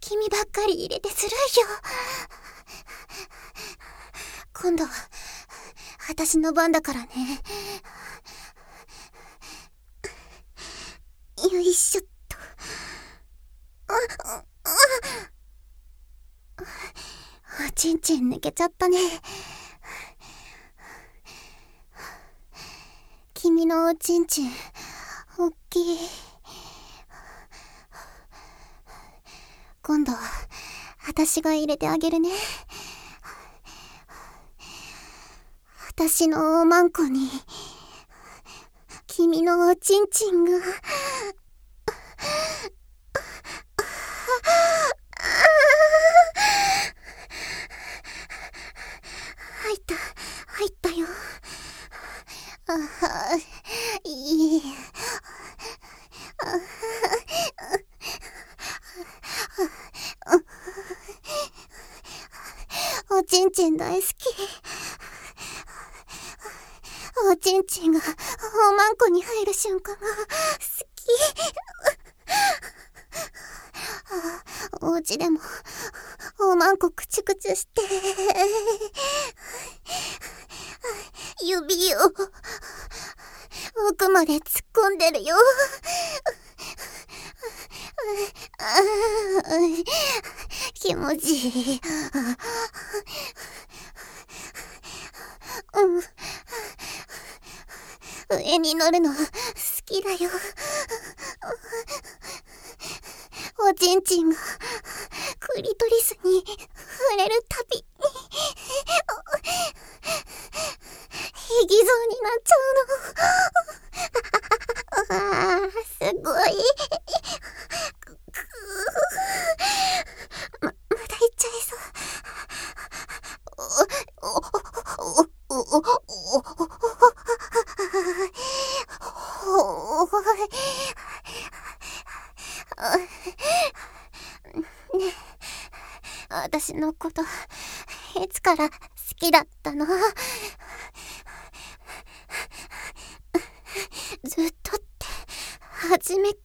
君ばっかり入れてずるいよ。今度は私の番だからね。よいしょっと。おちんちん抜けちゃったね。君のおちんちんおっきい。今度は私が入れてあげるね。私のおまんこに君のおちんちんが入ったよ。いい。おちんちん大好き。おちんちんがおまんこに入る瞬間が好き。お家でもおまんこくちゅくちゅして指を奥まで突っ込んでるよ。気持ちいい。上に乗るの好きだよ。おちんちんがクリトリスに触れるたびにひぎぞうになっちゃうの。すごい。まだいっちゃいそう。ねえ、私のこといつから好きだったの？ずっとって初めか